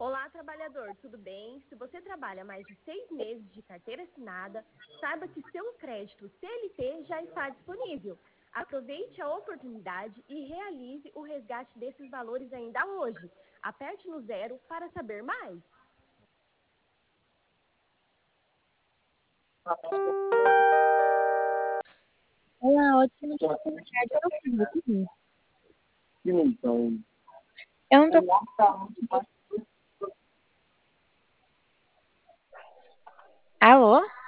Olá, trabalhador, tudo bem? Se você trabalha mais de 6 meses de carteira assinada, saiba que seu crédito CLT já está disponível. Aproveite a oportunidade e realize o resgate desses valores ainda hoje. Aperte no 0 para saber mais. Olá, ótima tarde. Eu tô ouvindo. Então, Eu não tô. Alô?